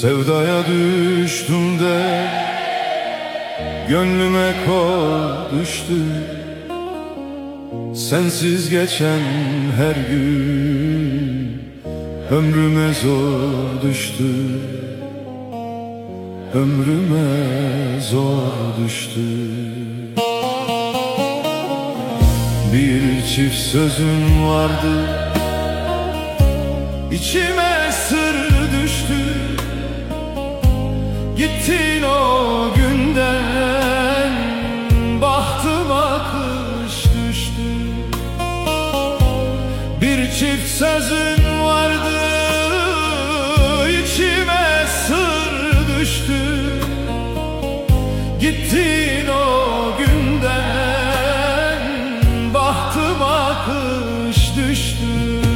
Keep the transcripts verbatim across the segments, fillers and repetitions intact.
Sevdaya düştüm de gönlüme kor düştü. Sensiz geçen her gün ömrüme zor düştü. Ömrüme zor düştü. Bir çift sözüm vardı, İçime sır düştü. Gittin o günden, bahtıma kış düştü. Bir çift sözün vardı, içime sır düştü. Gittin o günden, bahtıma kış düştü.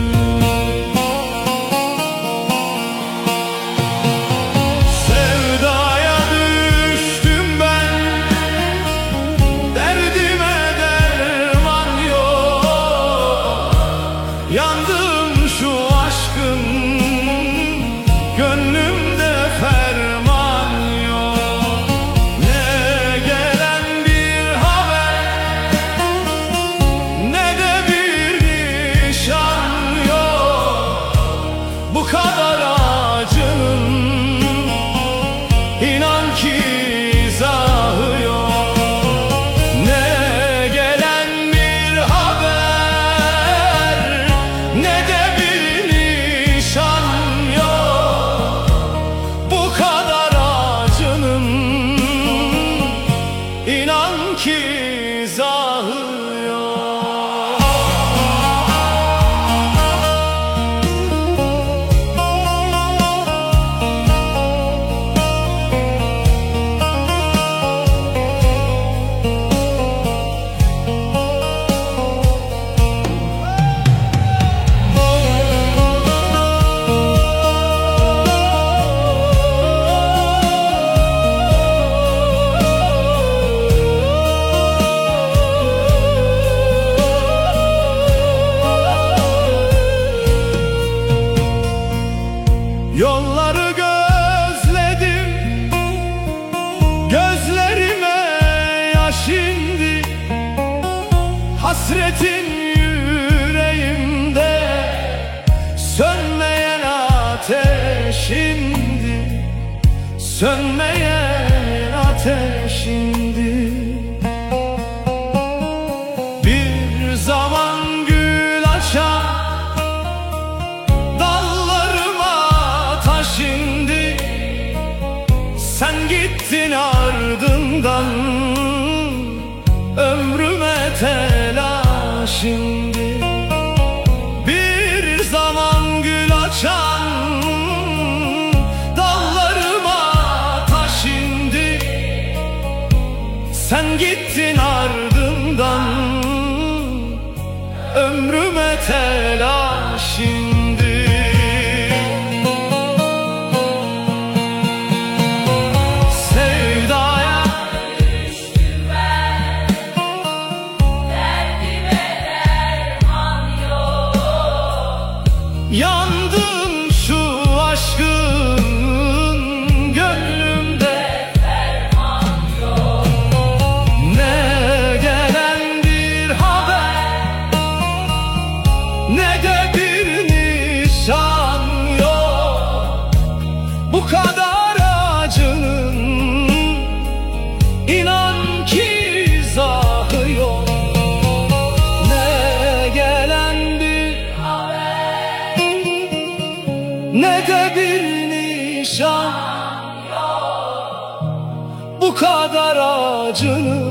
Yandım şu aşkın, gönlümde ferman yok. Ne gelen bir haber, ne de bir nişan yok. Bu kadar acının inan ki izahı yok. İnan ki izahı yok. Yolları gözledim, gözlerime yaş indi. Hasretin yüreğimde sönmeyen ateşindi. Sönmeyen ateşindi. Bir zaman gül açan şimdi sen gittin ardından, ömrüme telaş indi. Bir zaman gül açan dallarıma taş indi. Sen gittin ardından, ömrüme telaş indi. Yandım şu aşkın, gönlümde ferman yok. Ne gelen bir haber, ne de bir nişan yok. Bu kadar acının inan ki izahı yok. Ne de bir nişan yok. Bu kadar acının